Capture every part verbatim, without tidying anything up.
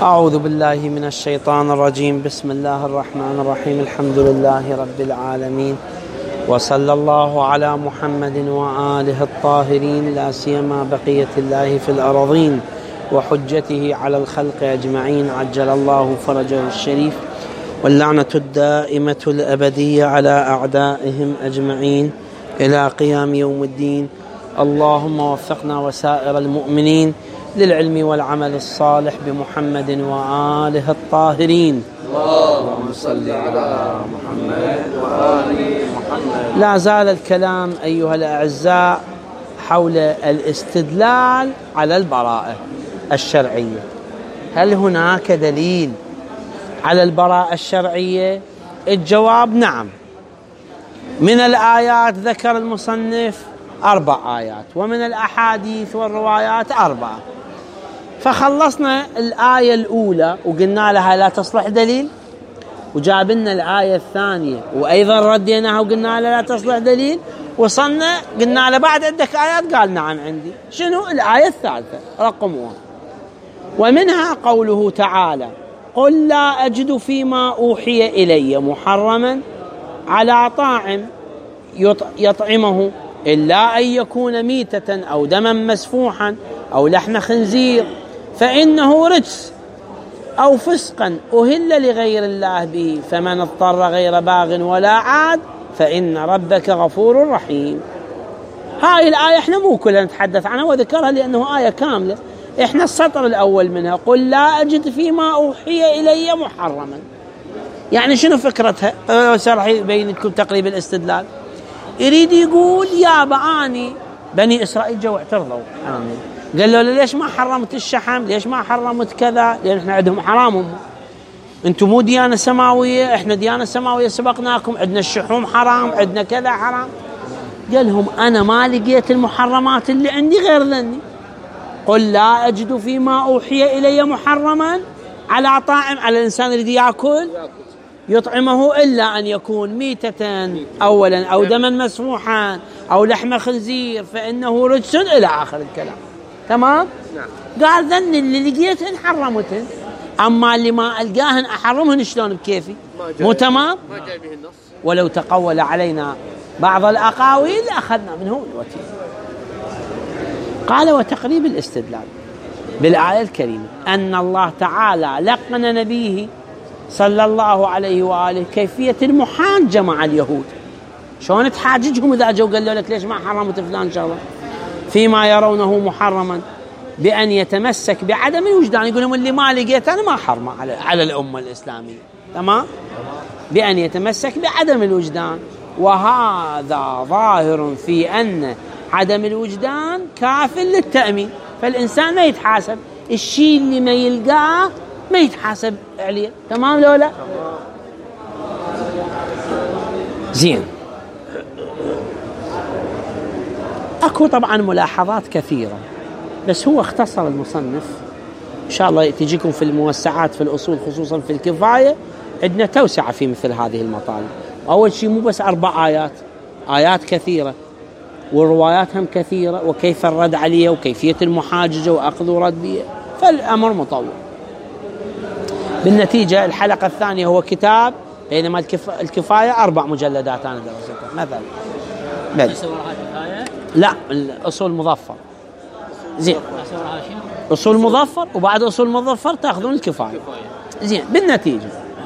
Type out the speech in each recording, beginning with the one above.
أعوذ بالله من الشيطان الرجيم. بسم الله الرحمن الرحيم. الحمد لله رب العالمين، وصلى الله على محمد وآله الطاهرين، لا سيما بقية الله في الأرضين وحجته على الخلق أجمعين، عجل الله فرجه الشريف، واللعنة الدائمة الأبدية على أعدائهم أجمعين إلى قيام يوم الدين. اللهم وفقنا وسائر المؤمنين للعلم والعمل الصالح بمحمد وآله الطاهرين. اللهم صل على محمد وآل محمد. لا زال الكلام أيها الأعزاء حول الاستدلال على البراءة الشرعية. هل هناك دليل على البراءة الشرعية؟ الجواب نعم. من الآيات ذكر المصنف أربع آيات، ومن الأحاديث والروايات أربعة. فخلصنا الآية الأولى وقلنا لها لا تصلح دليل، وجابلنا الآية الثانية وأيضا رديناها وقلنا لها لا تصلح دليل، وصلنا قلنا له بعد عندك آيات، قال نعم عندي. شنو الآية الثالثة رقم واحد؟ ومنها قوله تعالى: قل لا أجد فيما أوحي إلي محرما على طاعم يطعمه إلا أن يكون ميتة أو دما مسفوحا أو لحم خنزير فإنه رجس أو فسقا أهل لغير الله به، فمن اضطر غير باغ ولا عاد فإن ربك غفور رحيم. هاي الآية احنا مو كلها نتحدث عنها وذكرها لأنه آية كاملة. احنا السطر الأول منها: قل لا أجد فيما أوحي إلي محرما. يعني شنو فكرتها؟ سرح يبين لكم تقريب الاستدلال. يريد يقول يا بآني بني إسرائيل جو اعترضوا، آمين. قال له ليش ما حرمت الشحم؟ ليش ما حرمت كذا؟ لأن احنا عندهم حرامهم. انتم مو ديانة سماوية، احنا ديانة سماوية سبقناكم، عندنا الشحوم حرام، عندنا كذا حرام. قال لهم أنا ما لقيت المحرمات اللي عندي غير ذني. قل لا أجد فيما أوحي إلي محرما على طاعم، على الإنسان الذي يأكل يطعمه إلا أن يكون ميتة أولا أو دما مسفوحا أو لحم خنزير فإنه رجس إلى آخر الكلام. تمام؟ نعم. قال ذن اللي لقيتهن حرمتهن، أما اللي ما ألقاهن أحرمهن شلون بكيفي؟ مو تمام؟ ما جاي به النص. ولو تقول علينا بعض الأقاويل أخذنا منه الوتيرة. قال: وتقريب الاستدلال بالآية الكريمة أن الله تعالى لقن نبيه صلى الله عليه وآله كيفية المحاجة مع اليهود. شلون تحاججهم إذا جو قالوا لك ليش ما حرمت فلان شغله فيما يرونه محرما، بأن يتمسك بعدم الوجدان. يقول لهم اللي ما لقيت أنا ما حرمه على, على الأمة الإسلامية. تمام؟ بأن يتمسك بعدم الوجدان. وهذا ظاهر في أن عدم الوجدان كاف للتأمين، فالإنسان ما يتحاسب الشيء اللي ما يلقاه ما يتحاسب عليه. تمام لو لا؟ زين. أكو طبعا ملاحظات كثيرة، بس هو اختصر المصنف. إن شاء الله تجيكم في الموسعات في الأصول خصوصا في الكفاية عندنا توسعة في مثل هذه المطالب. أول شيء مو بس أربع آيات، آيات كثيرة والروايات هم كثيرة، وكيف الرد عليها وكيفية المحاججة وأخذ ورد بها، فالأمر مطول. بالنتيجة الحلقة الثانية هو كتاب، بينما الكف... الكفاية أربع مجلدات أنا درستها مثلا. بل. لا، الأصول مظفر. زين. أصول مظفر، وبعد أصول مظفر تأخذون الكفاية. زين. بالنتيجة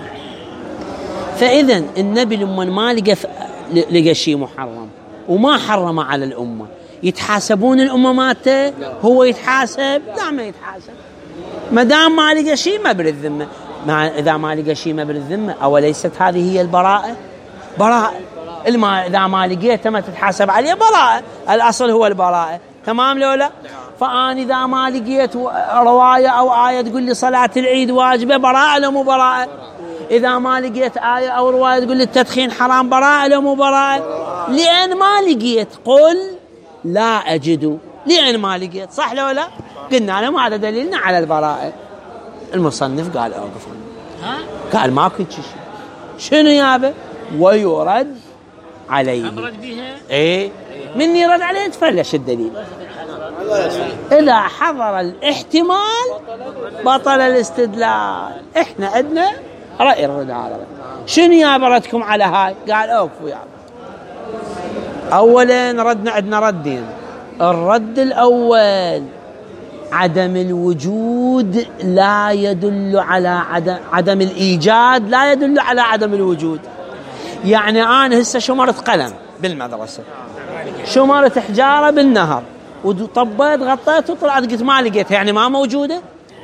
فإذن النبي لما ما لقى لقى شيء محرم وما حرم على الأمة، يتحاسبون الأمة ماته؟ هو يتحاسب؟ لا، ما يتحاسب. ما دام ما لقى شيء ما بري الذمة. إذا ما لقى شيء ما بري الذمة، أوليست هذه هي البراءة؟ براءة. الما إذا ما لقيته ما تتحاسب عليه، براءة. الأصل هو البراءة. تمام لولا؟ فأنا إذا ما لقيت رواية أو آية تقول لي صلاة العيد واجبة، براءة لو مو براءة؟ إذا ما لقيت آية أو رواية تقول لي التدخين حرام، براءة لو مو براءة؟ لأن ما لقيت. قل لا أجد، لأن ما لقيت. صح لو لا؟ قلنا له هذا دليلنا على البراءة. المصنف قال أوقف، قال ماكو شيء. شنو يابا؟ ويرد عليه. أمرد بها؟ إيه، من يرد عليه تفلش الدليل. إذا حضر الاحتمال بطل الاستدلال. إحنا عندنا رأي الرد على رأي. شنو يا بردكم على هاي؟ قال أوقفوا يا أولا ردنا عندنا ردين. الرد الأول عدم الوجود لا يدل على عدم عدم الإيجاد لا يدل على عدم الوجود. يعني أنا هسه شمرت قلم بالمدرسة، شمرت حجارة بالنهر، وطبيت غطيت وطلعت قلت ما لقيتها، يعني ما موجودة.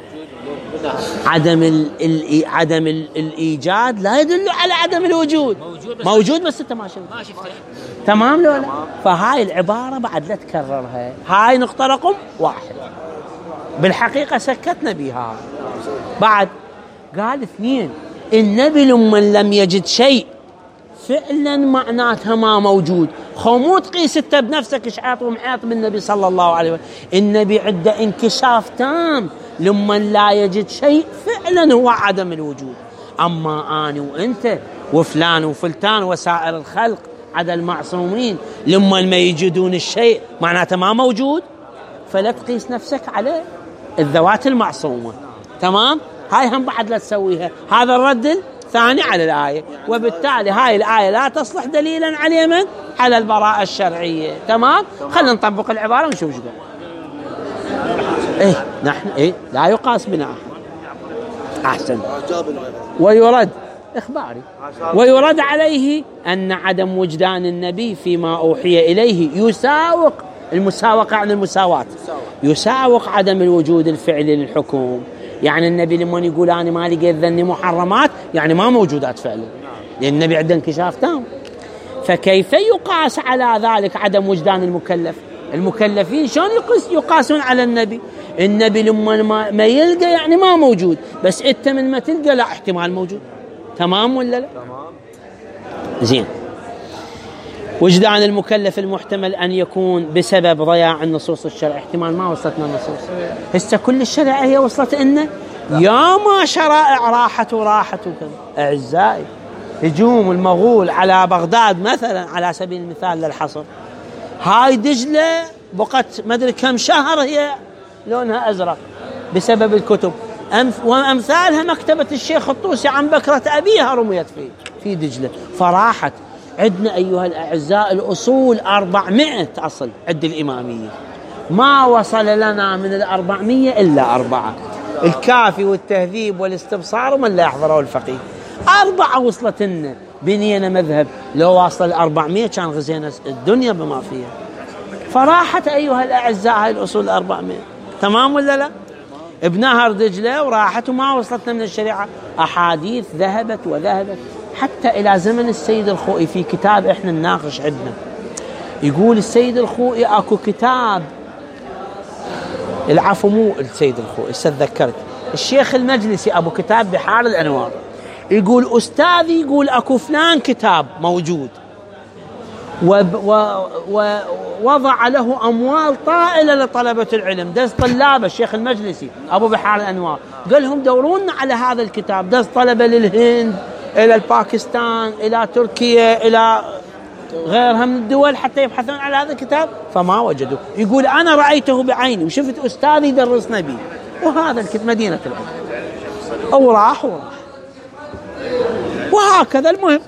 عدم ال ال عدم ال الإيجاد لا يدل على عدم الوجود. موجود بس, موجود بس أنت ما شفته. ما شفته. تمام لو لا؟ فهاي العبارة بعد لا تكررها. هاي نقطة رقم واحد. بالحقيقة سكتنا بها. بعد قال اثنين، النبي لما لم يجد شيء فعلا معناتها ما موجود. خمو تقيس انت بنفسك ايش حاط ومحاط بالنبي صلى الله عليه وسلم. النبي عنده انكشاف تام، لما لا يجد شيء فعلا هو عدم الوجود. اما انا وانت وفلان وفلتان وسائر الخلق عدا المعصومين لما ما يجدون الشيء معناته ما موجود. فلا تقيس نفسك على الذوات المعصومة. تمام؟ هاي هم بعد لا تسويها. هذا الرد الثاني على الآية، وبالتالي هاي الآية لا تصلح دليلا على من؟ على البراءة الشرعية. تمام؟ خلينا نطبق العبارة ونشوف شو إيه نحن إيه لا يقاس بنا أحسن. ويرد إخباري ويرد عليه أن عدم وجدان النبي فيما أوحي إليه يساوق المساوقة عن المساواة، يساوق عدم الوجود الفعلي للحكم. يعني النبي لما يقول أنا ما لقيت ذني محرمات يعني ما موجودات فعلا، لأن النبي عنده انكشاف تام. فكيف يقاس على ذلك عدم وجدان المكلف؟ المكلفين شلون يقاس يقاسون على النبي؟ النبي لما ما يلقى يعني ما موجود، بس أنت من ما تلقى لا احتمال موجود. تمام ولا لا؟ تمام. زين. وجدان المكلف المحتمل أن يكون بسبب ضياع النصوص الشرع. احتمال ما وصلتنا النصوص. هسه كل الشريعة هي وصلت إنه يا ما شرائع راحت وراحت وكذا. أعزائي، هجوم المغول على بغداد مثلا على سبيل المثال للحصر، هاي دجلة بقت ما أدري كم شهر هي لونها أزرق بسبب الكتب. وأمثالها مكتبة الشيخ الطوسي عن بكرة أبيها رميت في في دجلة فراحت. عندنا أيها الأعزاء الأصول أربعمائة أصل عند الإمامية، ما وصل لنا من الأربعمية إلا أربعة: الكافي والتهذيب والاستبصار ومن لا يحضره الفقيه. أربعة وصلت لنا، بنينا مذهب. لو واصل الأربعمية كان غزينا الدنيا بما فيها. فراحت أيها الأعزاء هاي الأصول الأربعمائة. تمام ولا لا؟ بنهر دجلة وراحت وما وصلتنا من الشريعة. أحاديث ذهبت وذهبت حتى إلى زمن السيد الخوئي. في كتاب إحنا نناقش عندنا يقول السيد الخوئي أكو كتاب، العفو مو السيد الخوئي استذكرت، الشيخ المجلسي أبو كتاب بحار الأنوار، يقول أستاذي يقول أكو فلان كتاب موجود ووضع له أموال طائلة لطلبة العلم، دز طلابه الشيخ المجلسي أبو بحار الأنوار قال لهم دورونا على هذا الكتاب، دز طلبة للهند إلى الباكستان إلى تركيا إلى غيرها من الدول حتى يبحثون على هذا الكتاب فما وجدوا. يقول أنا رأيته بعيني وشفت أستاذي درسنا به، وهذا الكتاب مدينة العلم أو راح وراح وهكذا. المهم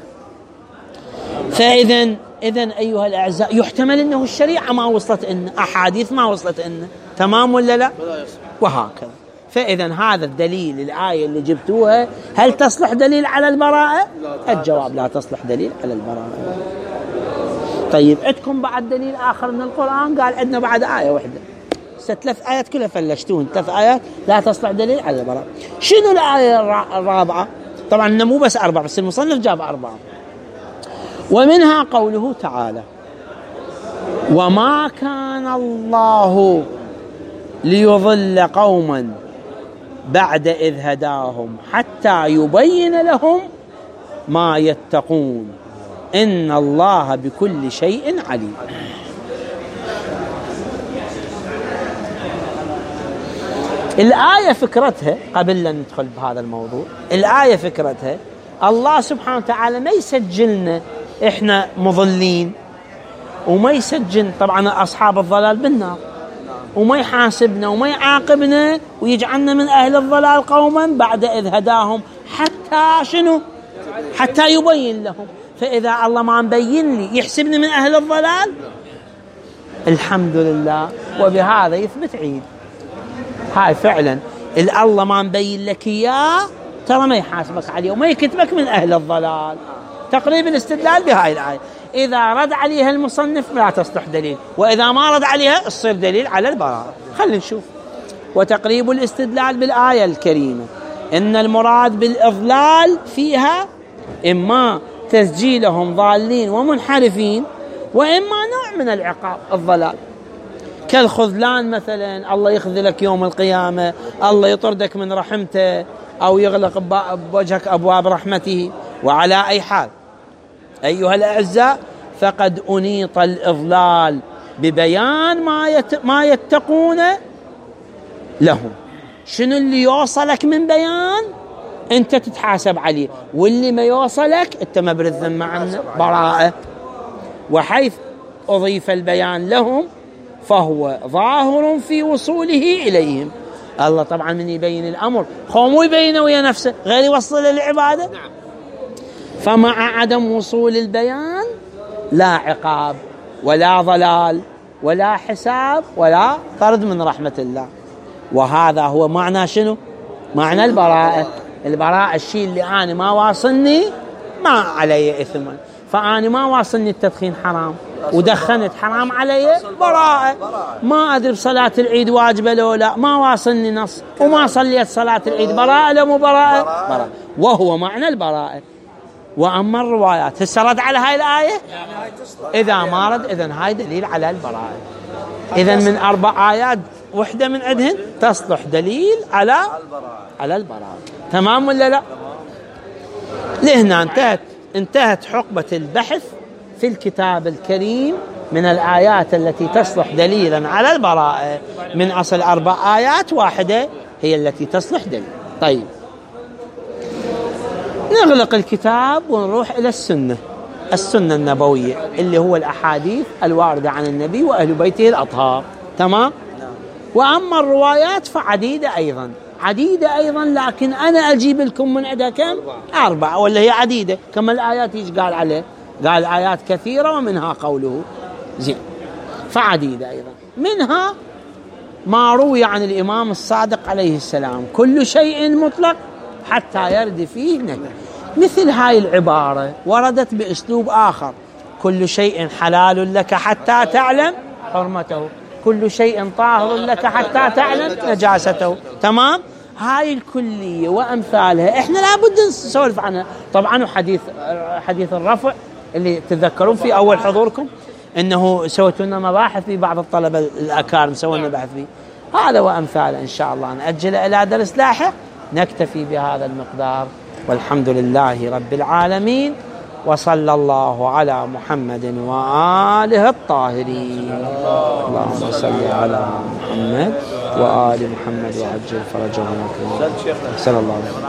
فإذا إذن أيها الأعزاء يحتمل أنه الشريعة ما وصلت إن أحاديث ما وصلت إن. تمام ولا لا؟ وهكذا. فإذا هذا الدليل الآية اللي جبتوها هل تصلح دليل على البراءة؟ الجواب لا تصلح دليل على البراءة. طيب عندكم بعد دليل آخر من القرآن؟ قال عندنا بعد آية واحدة، ثلاث آيات كلها فلشتون، ثلاث آيات لا تصلح دليل على البراءة. شنو الآية الرابعة؟ طبعا مو بس أربعة، بس المصنف جاب أربعة. ومنها قوله تعالى: وما كان الله ليضل قوما بعد إذ هداهم حتى يبين لهم ما يتقون إن الله بكل شيء عليم. الآية فكرتها قبل أن ندخل بهذا الموضوع، الآية فكرتها الله سبحانه وتعالى ما يسجلنا إحنا مضلين وما يسجل طبعا أصحاب الضلال بالنار، وما يحاسبنا وما يعاقبنا ويجعلنا من أهل الضلال قوما بعد إذ هداهم، حتى شنو؟ حتى يبين لهم. فإذا الله ما مبين لي يحسبني من أهل الضلال، الحمد لله، وبهذا يثبت عيد. هاي فعلا الله ما مبين لك إياه ترى ما يحاسبك عليه وما يكتبك من أهل الضلال. تقريب الاستدلال بهاي الآية، إذا رد عليها المصنف لا تصلح دليل، وإذا ما رد عليها تصير دليل على البراءة. خلينا نشوف. وتقريب الاستدلال بالآية الكريمة إن المراد بالإضلال فيها إما تسجيلهم ضالين ومنحرفين، وإما نوع من العقاب الضلال، كالخذلان مثلا، الله يخذلك يوم القيامة، الله يطردك من رحمته، أو يغلق بوجهك أبواب رحمته. وعلى أي حال أيها الأعزاء، فقد أنيط الإضلال ببيان ما يت... ما يتقون لهم. شنو اللي يوصلك من بيان أنت تتحاسب عليه، واللي ما يوصلك أنت مبرر الذمة عنه براءة. وحيث أضيف البيان لهم فهو ظاهر في وصوله إليهم. الله طبعا من يبين الأمر هو مو يبينه ويا نفسه، غير يوصل للعبادة. فمع عدم وصول البيان لا عقاب ولا ضلال ولا حساب ولا طرد من رحمة الله. وهذا هو معنى شنو؟ معنى البراءة. البراءة الشيء اللي أنا ما واصلني ما علي إثم، فأنا ما واصلني التدخين حرام ودخنت حرام علي براءة. ما أدري بصلاة العيد واجبة لو لا، ما واصلني نص وما صليت صلاة العيد، براءة لو مو براءة؟ براءة. وهو معنى البراءة. وأما الروايات هسه رد على هاي الآية، إذا ما رد إذن هاي دليل على البراءة. إذن من أربع آيات وحدة من عندهن تصلح دليل على على البراءة. تمام ولا لا؟ لهنا انتهت انتهت حقبة البحث في الكتاب الكريم من الآيات التي تصلح دليلا على البراءة. من أصل أربع آيات واحدة هي التي تصلح دليل. طيب نغلق الكتاب ونروح إلى السنة السنة النبوية اللي هو الأحاديث الواردة عن النبي وأهل بيته الأطهار. تمام. وأما الروايات فعديدة أيضا عديدة أيضا لكن أنا أجيب لكم من عندها كم؟ أربعة، ولا هي عديدة كما الآيات إيش قال عليه؟ قال آيات كثيرة ومنها قوله زين، فعديدة أيضا. منها ما روي عن الإمام الصادق عليه السلام: كل شيء مطلق حتى يرد فيه نهي. مثل هاي العبارة وردت بأسلوب آخر: كل شيء حلال لك حتى تعلم حرمته، كل شيء طاهر لك حتى تعلم نجاسته. تمام. هاي الكلية وأمثالها إحنا لابد نسولف عنها طبعا. وحديث حديث الرفع اللي تذكرون في أول حضوركم إنه سويتوا لنا مباحث في بعض الطلبة الأكارم سوينا بحث فيه، هذا وأمثاله. إن شاء الله نأجل إلى درس لاحق. نكتفي بهذا المقدار، والحمد لله رب العالمين، وصلى الله على محمد وآله الطاهرين. اللهم صل على محمد وآل محمد وعجل فرجهم. صلى الله عليه وسلم.